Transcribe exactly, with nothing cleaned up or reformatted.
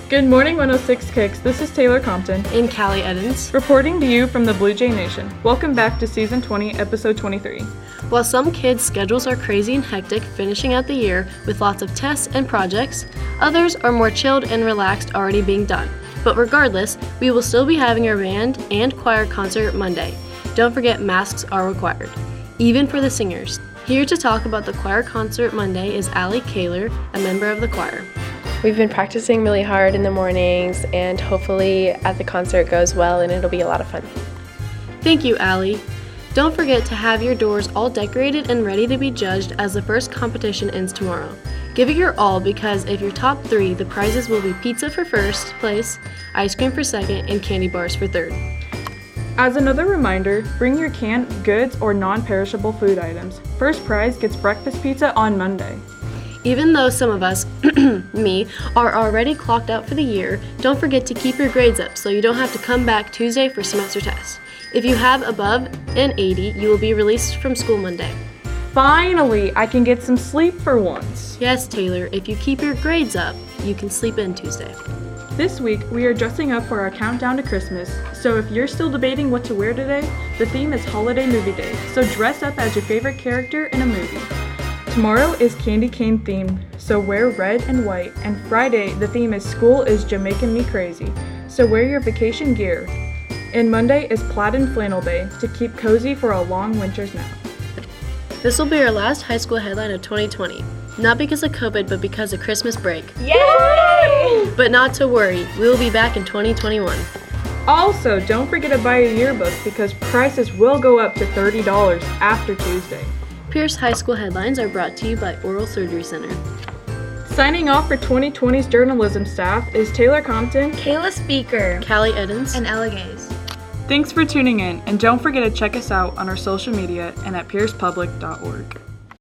Good morning, one oh six Kicks. This is Taylor Compton and Callie Edens, reporting to you from the Blue Jay Nation. Welcome back to Season twenty, Episode twenty-three. While some kids' schedules are crazy and hectic finishing out the year with lots of tests and projects, others are more chilled and relaxed already being done. But regardless, we will still be having our band and choir concert Monday. Don't forget masks are required, even for the singers. Here to talk about the choir concert Monday is Allie Kaler, a member of the choir. We've been practicing really hard in the mornings, and hopefully at the concert goes well and it'll be a lot of fun. Thank you, Allie. Don't forget to have your doors all decorated and ready to be judged as the first competition ends tomorrow. Give it your all, because if you're top three, the prizes will be pizza for first place, ice cream for second, and candy bars for third. As another reminder, bring your canned goods or non-perishable food items. First prize gets breakfast pizza on Monday. Even though some of us, me, are already clocked out for the year, don't forget to keep your grades up so you don't have to come back Tuesday for semester tests. If you have above an eighty, you will be released from school Monday. Finally, I can get some sleep for once. Yes, Taylor, if you keep your grades up, you can sleep in Tuesday. This week, we are dressing up for our countdown to Christmas, so if you're still debating what to wear today, the theme is Holiday Movie Day, so dress up as your favorite character in a movie. Tomorrow is candy cane themed, so wear red and white, and Friday the theme is School is Jamaican Me Crazy, so wear your vacation gear. And Monday is plaid and flannel day to keep cozy for a long winter's nap. This will be our last high school headline of twenty twenty, not because of COVID, but because of Christmas break. Yay! But not to worry, we will be back in twenty twenty-one. Also, don't forget to buy a yearbook because prices will go up to thirty dollars after Tuesday. Pierce High School headlines are brought to you by Oral Surgery Center. Signing off for twenty twenty's journalism staff is Taylor Compton, Kayla Speaker, Callie Edens, and Ella Gaze. Thanks for tuning in, and don't forget to check us out on our social media and at pierce public dot org.